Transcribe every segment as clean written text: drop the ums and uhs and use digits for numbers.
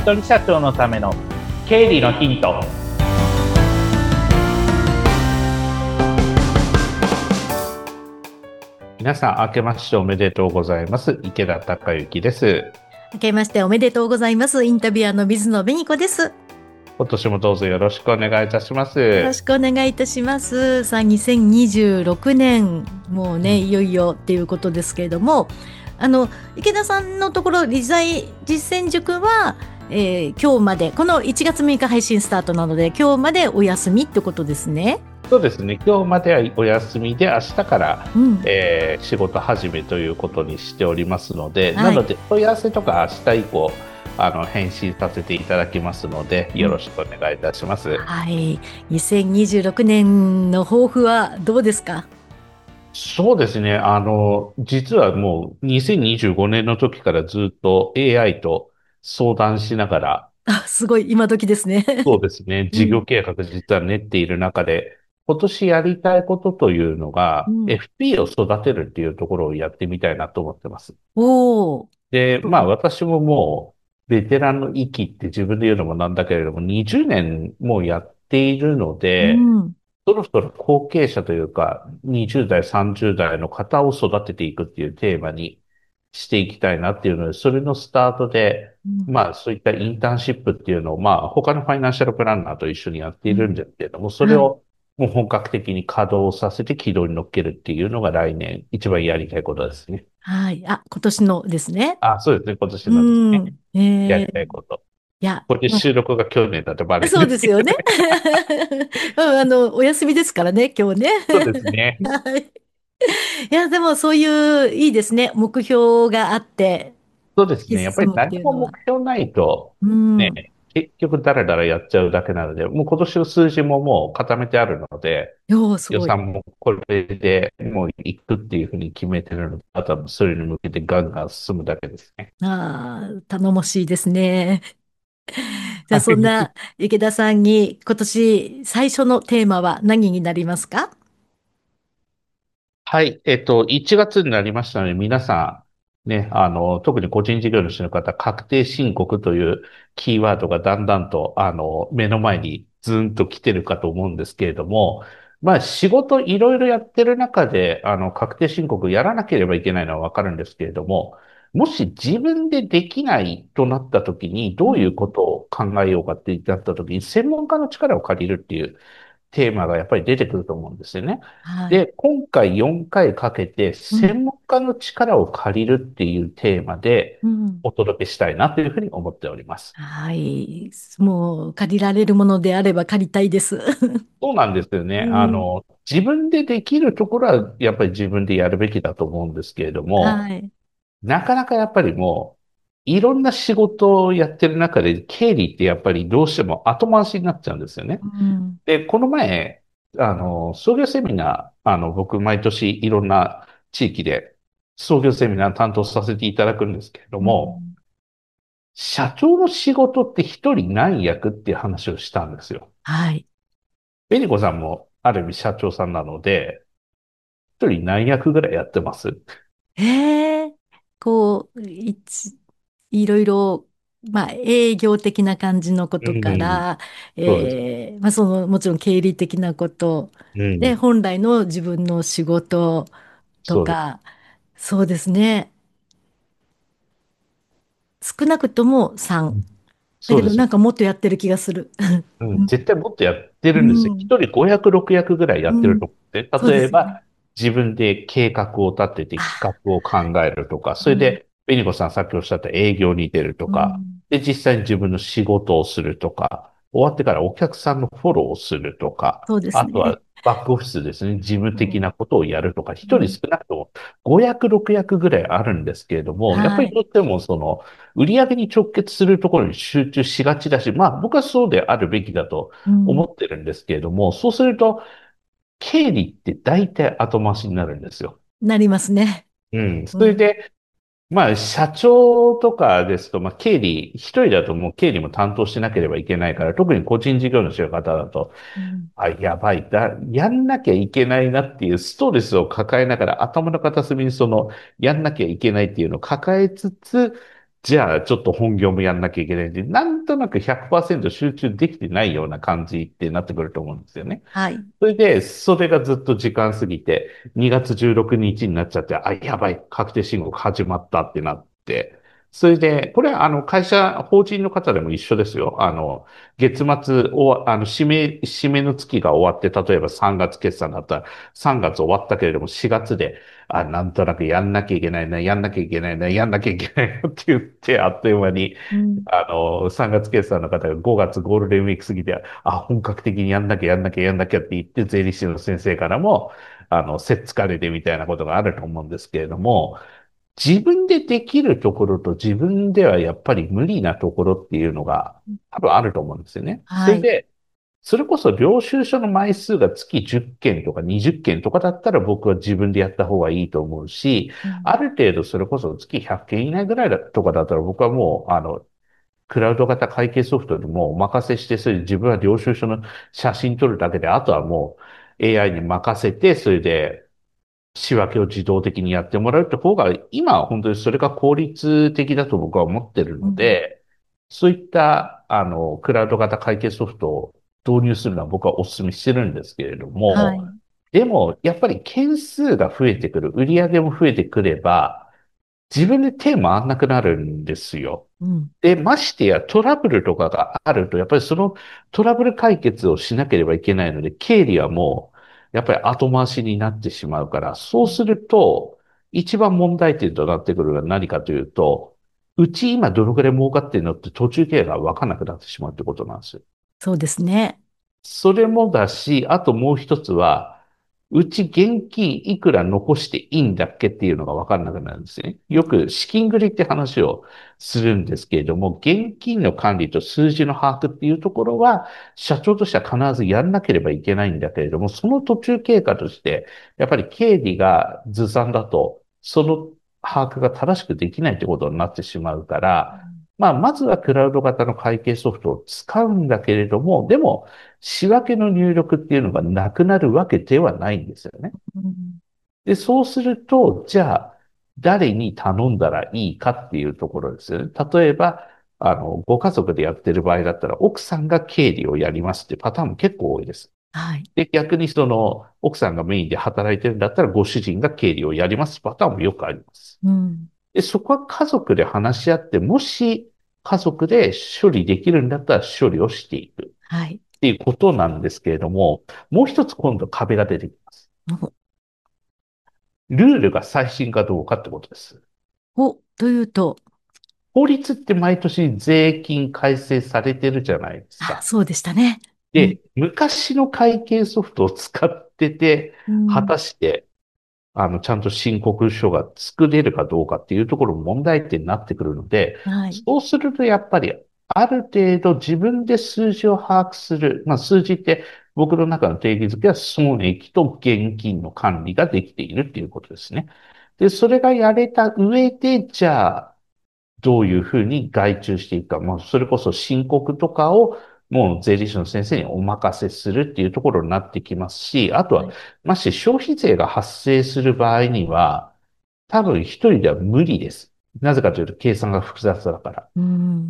人社長のための経理のヒント。皆さん明けましておめでとうございます。池田孝之です。 明けましておめでとうございます。インタビュアーの水野紅子です。 今年もどうぞよろしくお願いいたしまよろす。 しくお願いいたします。さあ、2026年、もうね、 うん、 いよいよっていうことですけれども、あの、池田さんのところ、理財実践塾は、今日まで、この1月6日配信スタートなので、今日までお休みってことですね。 そうですね。今日まではお休みで、明日から、 うん。 仕事始めということにしておりますので、なはい。 ので、問い合わせとか明日以降、返信させていただきますので、 うん。 よろしくお願いいたします。 はい。2026年の抱負はどうですか？ そうですね。実はもう2025年の時からずっと AI と相談しながら、 あ、すごい、今時ですね。 そうですね。 うん。 事業計画実は練っている中で、今年やりたいことというのが、 うん。 FP を育てるっていうところをやってみたいなと思ってます。 おー。 で、まあ私ももう、ベテランの域って自分で言うのもなんだけれども、20年もうやっているのうで、 ん。 そろそろ後継者というか、20代、30代の方を育てていくっていうテーマにしていきたいなっていうので、それのスタートで、 うん。 まあそういったインターンシップっていうのを、まあ他のファイナンシャルプランナーと一緒にやっているんうん。 ですけれども、それはい。 をもう本格的に稼働させて軌道に乗っけるっていうのが来年一番やりたいことですね。 はい。あ、今年のですね。 あ、そうですね。今年うのですね。 ん。 やりたいこと。 いや、 これも収録が去年だとバレう、そうるんですけど。 ですよね。うん、お休みですからね、今日ね。 そうですね。 はい。いや、でもそういう、いいですね。目標があって、突きそうですね。やっぱり進むっ何も目ていうのは。 標ないと、 うね、 ん。 結局ダラダラやっちゃうだけなので、もう今年の数字ももう固めてあるので、 よう、すごい。 予算もこれでもう行くっていうふうに決めてるので、あとはそれに向けてガンガン進むだけですね。 ああ、頼もしいですね。じゃあ、 はい。 そんな池田さんに今年最初のテーマは何になりますか？ はい。1月になりましたので、皆さん、ね、特に個人事業主の方、確定申告というキーワードがだんだんと、目の前にズンと来てるかと思うんですけれども、まあ、仕事いろいろやってる中で、確定申告やらなければいけないのはわかるんですけれども、もし自分でできないとなった時に、どういうことを考えようかってなった時に、専門家の力を借りるっていうテーマがやっぱり出てくると思うんですよね。 はい。 で、今回4回かけてうん。 専門家の力を借りるっていうテーマでうん。 お届けしたいなというふうに思っております。 はい。もう借りられるものであれば借りたいです。 そうなんですよね。 うん。 自分でできるところはやっぱり自分でやるべきだと思うんですけれども、 はい。 なかなかやっぱりもういろんな仕事をやってる中で経理ってやっぱりどうしても後回しになっちゃうんですよね。 うん。 で、この前、創業セミナー、僕、毎年いろんな地域で創業セミナー担当させていただくんですけれどうも、 ん。 社長の仕事って一人何役っていう話をしたんですよ。 はい。 ベニコさんもある意味社長さんなので、一人何役ぐらいやってます？ ええ、こう、いろいろ、まあ、営業的な感じのこうとかん、 ら、 そうです。 まあ、もちろん経理的なこと、で、 うん、 本来の自分の仕事とそうです。 か、そうですね。少なくとも3。だけど、 そうです。 なんかもっとやってる気がする。 ううん、 ん。 絶対もっとやってるんですよ。 うん。 一人500、6役ぐらいやってるうん。 と思って。 そうですよね。 例えば、自分で計画を立てて企あ、 画を考えるとか、そうん。 れで、ベニコさんさっきおっしゃった営業に出るとうか、 ん。 で、実際に自分の仕事をするとか、終わってからお客さんのフォローをするとか、 そうですあとはね。 バックオフィスですね、事務うん。 的なことをやるとか、一人うん。 少なくとも5役、6役ぐらいあるんですけれども、やっぱはい。 りとっても売上に直結するところに集中しがちだし、まあ僕はそうであるべきだとうん。 思ってるんですけれども、そうすると、経理って大体後回しになるんですよ。 なりますね。 うん。 うん。 それで、まあ、社長とかですと、まあ、経理、一人だともう経理も担当しなければいけないから、特に個人事業主の方だと、 うん。 あ、やばい、やんなきゃいけないなっていうストレスを抱えながら、頭の片隅にやんなきゃいけないっていうのを抱えつつ、 じゃあちょっと本業もやんなきゃいけないんで、なんとなく100%集中できてないような感じってなってくると思うんですよね。 はい。 それで、それがずっと時間過ぎて、2月16日にちになっちゃって、あ、やばい、確定申告始まったってなって、それで、これは会社、法人の方でも一緒ですよ。月末締めの月が終わって、例えば3月決算だったら、3月終わったけれども、4月で、あ、なんとなくやんなきゃいけないな、やんなきゃいけないな、やんなきゃいけないなって言って、あっという間に、 うん。 3月決算の方が5月ゴールデンウィーク過ぎて、あ、本格的にやんなきゃやんなきゃやんなきゃって言って、税理士の先生からも、せっつかれてみたいなことがあると思うんですけれども、自分でできるところと自分ではやっぱり無理なところっていうのが多分あると思うんですよね。そはい。 れで、それこそ領収書の枚数が月10件とか20件とかだったら僕は自分でやった方がいいと思うし、 うん。 ある程度それこそ月100件以内ぐらいだとかだったら僕はもう、クラウド型会計ソフトでもうお任せして、それで自分は領収書の写真撮るだけで、あとはもう AI に任せて、それで仕分けを自動的にやってもらうって方が、今は本当にそれが効率的だと僕は思ってるうん。 ので、そういった、クラウド型会計ソフトを導入するのは僕はお勧めしてるんですけれども、 はい。 でも、やっぱり件数が増えてくる、売り上げも増えてくれば、自分で手回んなくなるんですよ。 うん。 で、ましてやトラブルとかがあると、やっぱりそのトラブル解決をしなければいけないので、経理はもう、やっぱり後回しになってしまうから、そうすると、一番問題点となってくるのは何かというと、うち今どのくらい儲かってるのって途中経営がわかんなくなってしまうってことなんですよ。 そうですね。 それもだし、あともう一つは、うち現金いくら残していいんだっけっていうのが分かんなくなるんですね。よく資金繰りって話をするんですけれども、現金の管理と数字の把握っていうところは、社長としては必ずやんなければいけないんだけれども、その途中経過として、やっぱり経理がずさんだと、その把握が正しくできないってことになってしまうから、まあ、まずはクラウド型の会計ソフトを使うんだけれども、でも、仕分けの入力っていうのがなくなるわけではないんですよね。 うん。 で、そうすると、じゃあ、誰に頼んだらいいかっていうところですよね。例えば、ご家族でやってる場合だったら、奥さんが経理をやりますってパターンも結構多いです。 はい。 で、逆にその、奥さんがメインで働いてるんだったら、ご主人が経理をやりますパターンもよくあります。 うん。 で、そこは家族で話し合って、もし家族で処理できるんだったら処理をしていく。 はい。 っていうことなんですけれども、もう一つ今度壁が出てきます。ルールが最新かどうかってことです。 というと、 法律って毎年税金改正されてるじゃないですあ、 か。 そうでしたね。うん。 で、昔の会計ソフトを使ってて、果うん。 たして、ちゃんと申告書が作れるかどうかっていうところも問題点になってくるので、 はい。 そうするとやっぱり、ある程度自分で数字を把握する。まあ、数字って僕の中の定義づけは損益と現金の管理ができているっていうことですね。で、それがやれた上で、じゃあ、どういうふうに外注していくか。もうそれこそ申告とかをもう税理士の先生にお任せするっていうところになってきますし、あとは、 はい。 まして消費税が発生する場合には、多分一人では無理です。なぜかというと計算が複雑だから。 うん。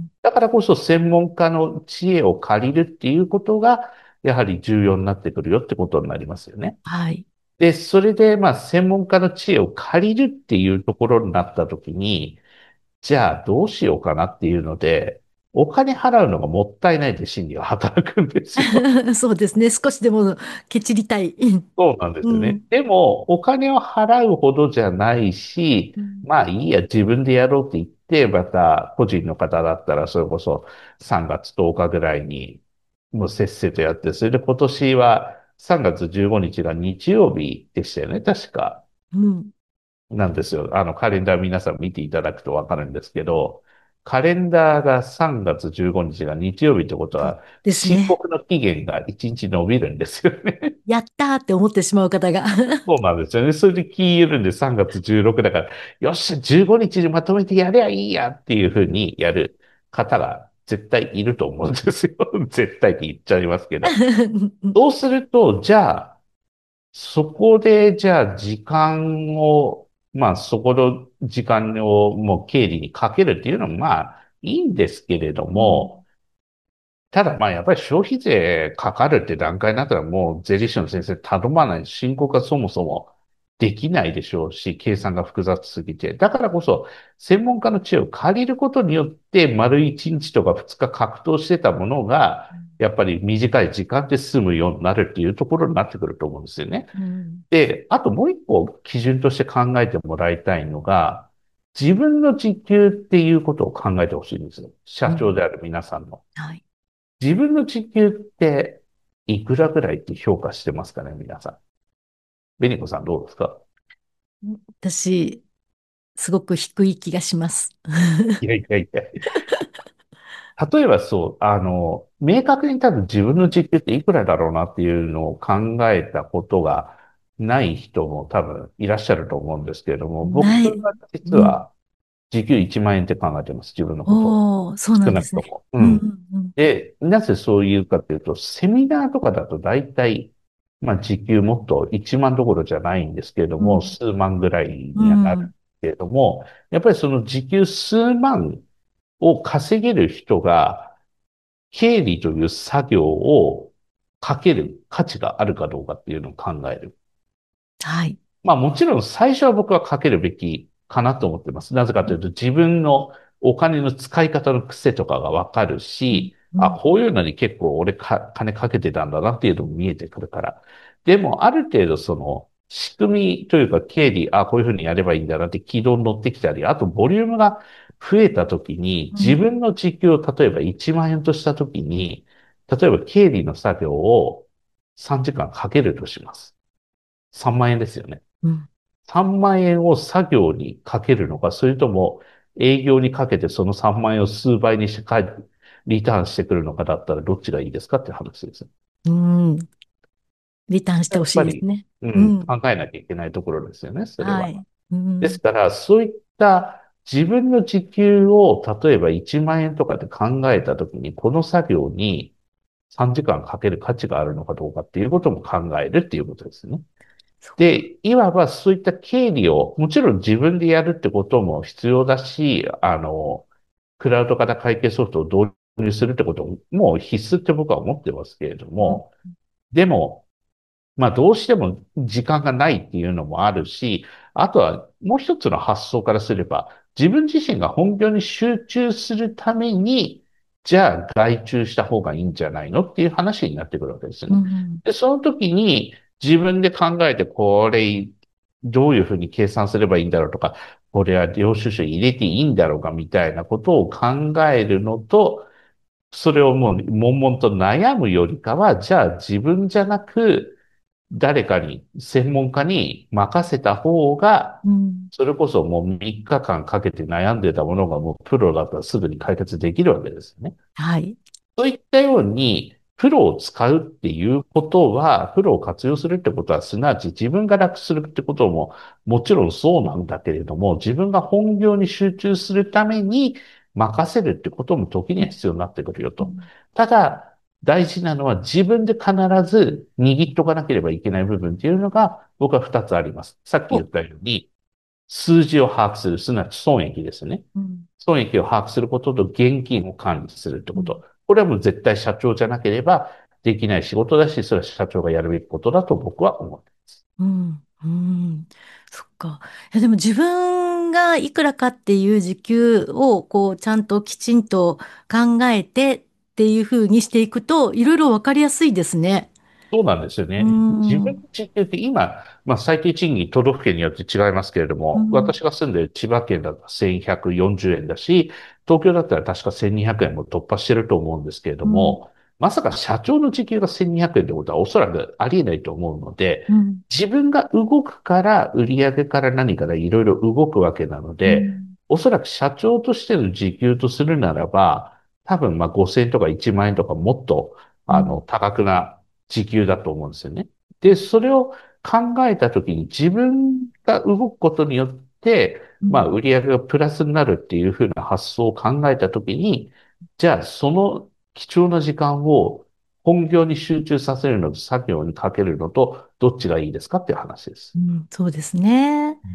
だからこそ専門家の知恵を借りるっていうことが、やはり重要になってくるよってことになりますよね。 はい。 で、それで、まあ、専門家の知恵を借りるっていうところになったときに、じゃあどうしようかなっていうので、お金払うのがもったいないって心理が働くんですよ。 そうですね。少しでもケチりたい。 そうなんですよね。 うん。 でも、お金を払うほどじゃないし、 うん。 まあいいや、自分でやろうって言って、また個人の方だったら、それこそ3月10日ぐらいに、もうせっせとやって、それで今年は3月15日が日曜日でしたよね、確か。 うん。 なんですよ。カレンダー皆さん見ていただくとわかるんですけど、カレンダーが3月15日が日曜日ってことそうは、 ですね。 申告の期限が1日伸びるんですよね。 やったーって思ってしまう方が。 そうなんですよね。それで気緩んで3月16だから、よっしゃ、15日にちにまとめてやりゃいいやっていうふうにやる方が絶対いると思うんですよ。絶対って言っちゃいますけど。そうすると、じゃあ、そこで、じゃあ、時間を、まあ、そこの時間をもう経理にかけるっていうのもまあいいんですけれどうん、 も、ただまあやっぱり消費税かかるって段階になったらもう税理士の先生頼まない、申告がそもそもできないでしょうし、計算が複雑すぎて。だからこそ専門家の知恵を借りることによって丸1日とか2日格闘してたものが、やっぱり短い時間で済むようになるっていうところになってくると思うんですよね。 うん、 で、あともう一個基準として考えてもらいたいのが、自分の時給っていうことを考えてほしいんですよ。 うん、 社長である皆さんの。 はい。 自分の時給っていくらぐらいって評価してますかね、皆さん。ベニコさんどうですか？ 私、すごく低い気がします。 いやいやいや。例えばそう、明確に多分自分の時給っていくらだろうなっていうのを考えたことがない人も多分いらっしゃると思うんですけれども、僕ない。 は実うん。 は時給1万円って考えてます、自分のことを。 おー、そうな少んですね。 なくとも。ううん、うん。 ん、うん。 で、なぜそう言うかというと、セミナーとかだと大体、まあ時給もっと1万どころじゃないんですけれども、 うん、 数万ぐらいうにはなるん、 けれども、やっぱりその時給数万を稼げる人が、経理という作業をかける価値があるかどうかっていうのを考える。 はい。 まあもちろん最初は僕はかけるべきかなと思ってます。なぜかというと自分のお金の使い方の癖とかがわかるうん、 し、あ、 うん、 こういうのに結構俺金かけてたんだなっていうのも見えてくるから。でもある程度その仕組みというか経理、あ、こういうふうにやればいいんだなって軌道に乗ってきたり、あとボリュームが増えた時にうん、 自分の時給を例えば1万円とした時に、例えば経理の作業を3時間かけるとします。3万円ですよね。 うん。 3万円を作業にかけるのか、それとも営業にかけてその3万円を数倍にしてリターンしてくるのかだったらどっちがいいですかっていう話です。 うん。リターンしてやほっぱり、 しいですね。 うん、 うん。 考えなきゃいけないところですよね、それは。 はい。うん。 ですから、そういった自分の時給を例えば1万円とかで考えたときに、この作業に3時間かける価値があるのかどうかっていうことも考えるっていうことですね。 そっか。 で、いわばそういった経理を、もちろん自分でやるってことも必要だし、クラウド型会計ソフトを導入するってことも必須って僕は思ってますけれどうん、 も、でも、まあどうしても時間がないっていうのもあるし、あとはもう一つの発想からすれば、自分自身が本業に集中するために、じゃあ外注した方がいいんじゃないのっていう話になってくるわけですよね。 うん、 で、その時に自分で考えて、これ、どういうふうに計算すればいいんだろうとか、これは領収書入れていいんだろうかみたいなことを考えるのと、それをもう悶々と悩むよりかは、じゃあ自分じゃなく、誰かに、専門家に任せた方が、 うん。 それこそもう3日間かけて悩んでたものがもうプロだったらすぐに解決できるわけですよね。 はい。 そういったように、プロを使うっていうことは、プロを活用するってことは、すなわち自分が楽するってことも、もちろんそうなんだけれども、自分が本業に集中するために任せるってことも時には必要になってくるよと。 うん、 ただ、大事なのは自分で必ず握っとかなければいけない部分っていうのが、僕は2つあります。さっき言お、 ったように、数字を把握する、すなわち損益ですね。 うん、 損益を把握することと現金を管理するってうん、 こと。これはもう絶対社長じゃなければできない仕事だし、それは社長がやるべきことだと僕は思っています。 うん、うん。そっか。いや、でも自分がいくらかっていう時給を、こう、ちゃんときちんと考えてっていうふうにしていくと、いろいろわかりやすいですね。 そうなんですようね。自分ん、 の時給って今、まあ最低賃金都道府県によって違いますけれども、 うん、 私が住んでいる千葉県だと1140円だし、東京だったら確か1200円も突破してると思うんですけれどうん、 も、まさか社長の時給が1200円ってことはおそらくありえないと思うので、 うん、 自分が動くから売上から何からいろいろ動くわけなので、 うん、 おそらく社長としての時給とするならば、多分まあ5000円とか1万円とかもっとうん、 高くな時給だと思うんですよね。で、それを考えたときに自分が動くことによって、まあ、売り上げがプラスになるっていうふうな発想を考えたときに、じゃあ、その貴重な時間を本業に集中させるのと作業にかけるのと、どっちがいいですかっていう話です。 うん、そうですね。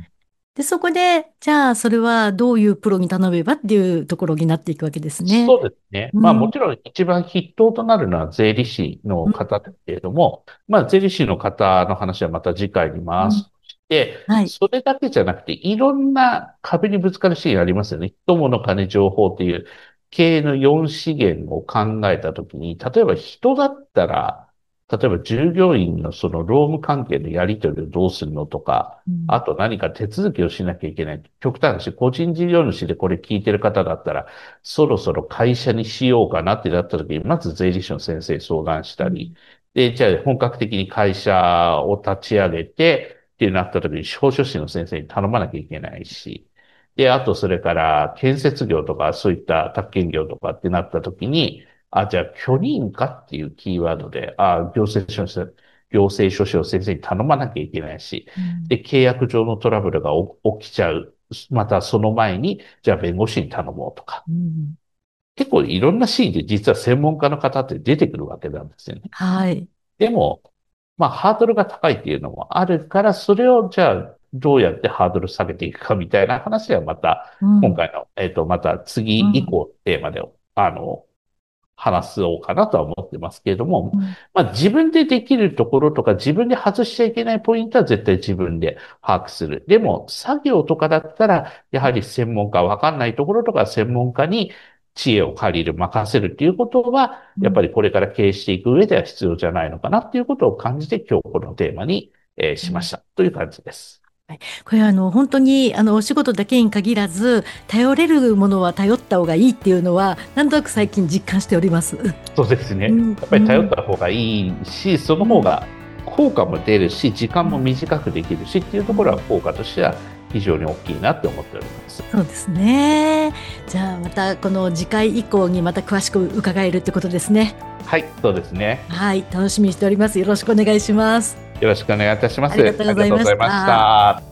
で、そこで、じゃあ、それはどういうプロに頼めばっていうところになっていくわけですね。 そうですね。 うん。 まあもちろん一番筆頭となるのは税理士のうん。 方ですけれども、まあ税理士の方の話はまた次回にうん。 回すとして、 はい。 それだけじゃなくていろんな壁にぶつかるシーンありますよね。人物金情報っていう経営の4資源を考えたときに、例えば人だったら、例えば従業員のその労務関係のやり取りをどうするのとか、 うん。 あと何か手続きをしなきゃいけない。極端な話、個人事業主でこれ聞いてる方だったら、そろそろ会社にしようかなってなった時に、まず税理士の先生に相談したり、 うん。 で、じゃあ本格的に会社を立ち上げてってなった時に、司法書士の先生に頼まなきゃいけないし、で、あとそれから建設業とかそういった宅建業とかってなった時に、じゃあ許認可っていうキーワードで、行政書士を先生に頼まなきゃいけないし、 うん。 で、契約上のトラブルが起きちゃう。またその前に、じゃあ弁護士に頼もうとか。 うん。 結構いろんなシーンで実は専門家の方って出てくるわけなんですよね。 はい。 でも、まあハードルが高いっていうのもあるから、それをじゃあどうやってハードル下げていくかみたいな話はまた、 うん。 今回の、また次うん。 以降テーマで、話そうかなとは思ってますけれども、 うん。 まあ自分でできるところとか自分で外しちゃいけないポイントは絶対自分で把握する。でも作業とかだったら、やはり専門家、わかんないところとか専門家に知恵を借りる、任せるっていうことは、 うん。 やっぱりこれから経営していく上では必要じゃないのかなっていうことを感じて今日このテーマに、しましたという感じです。 はい。これは本当にお仕事だけに限らず、頼れるものは頼った方がいいっていうのはなんとなく最近実感しております。 そうですね。 うん。 やっぱり頼っうん。 た方がいいし、そのうん。 方が効果も出るし、時間もうん。 短くできるしっていうところはうん。 効果としては非常に大きいなって思っております。 そうですね。じゃあまたこの次回以降にまた詳しく伺えるってことですね。 はい、そうですね。 はい、楽しみにしております。よろしくお願いします。 よろしくお願いいたします。 ありがとうありがございましとうございました。 た。